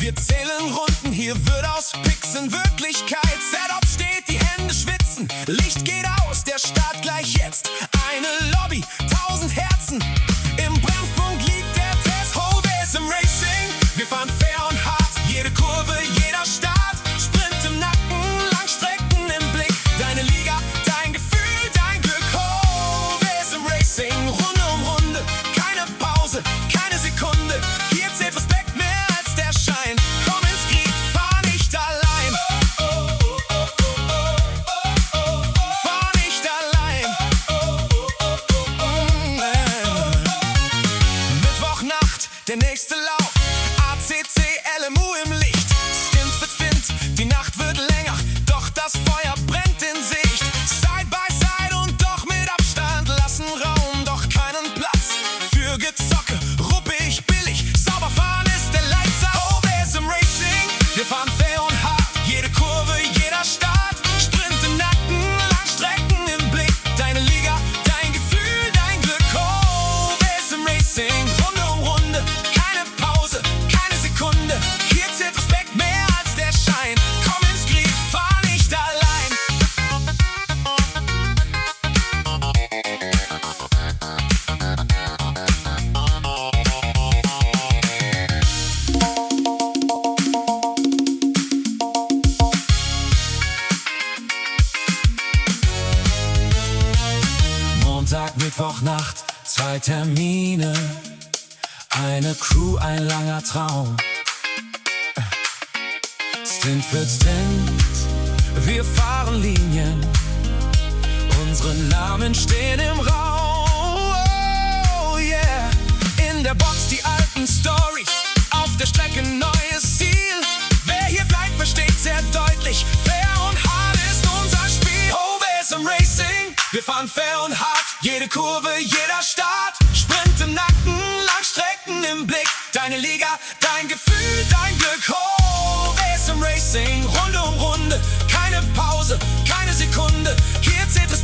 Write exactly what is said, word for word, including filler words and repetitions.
Wir zählen Runden, hier wird aus Pixen Wirklichkeit. Setup steht, die Hände schwitzen, Licht geht aus, der Start gleich jetzt. Eine Lobby, tausend Herzen, im Brennpunkt liegt der Test. Hove ist im Racing, wir fahren fair und hart. Jede Kurve, jeder Start, Sprint im Nacken, Langstrecken im Blick. Deine Liga, dein Gefühl, dein Glück. Hove ist im Racing, Runde um Runde, keine Pause, keine Sekunde. Hier zählt Respekt mehr als der Schein. Komm ins Krieg, fahr nicht allein. Fahr nicht allein. Mittwochnacht, der nächste Lauf. A C C, L M U im Licht. Stint für Stint, die Nacht wird länger, doch das Feuer brennt in Sicht. Side by side und doch mit Abstand, lassen Raum, doch keinen Platz für Gezocke. Ruppig, billig, sauber fahren ist der Leitsatz. Hove ist im Racing, wir fahren fair und hart. Jede Kurve, jeder Start, Sprint im Nacken, Langstrecken im Blick. Deine Liga, dein Gefühl, dein Glück. Hove ist im Racing, Runde um Runde, keine Pause, keine Sekunde. Hier zählt Respekt mehr als der Schein. Komm ins Krieg, fahr nicht allein. Montag, Mittwochnacht, zwei Termine, eine Crew, ein langer Traum. Stint für Stint, wir fahren Linien, unsere Namen stehen im Raum. Oh yeah, in der Box die alten Stories, auf der Strecke neues Ziel. Wer hier bleibt, versteht sehr deutlich, fair und hart ist unser Spiel. Hove ist im Racing, wir fahren fair und hart. Jede Kurve, jeder Start, Sprint im Nacken, Langstrecken im Blick. Deine Liga, dein Gefühl, dein Glück. Hove ist im Racing, Runde um Runde, keine Pause, keine Sekunde. Hier zählt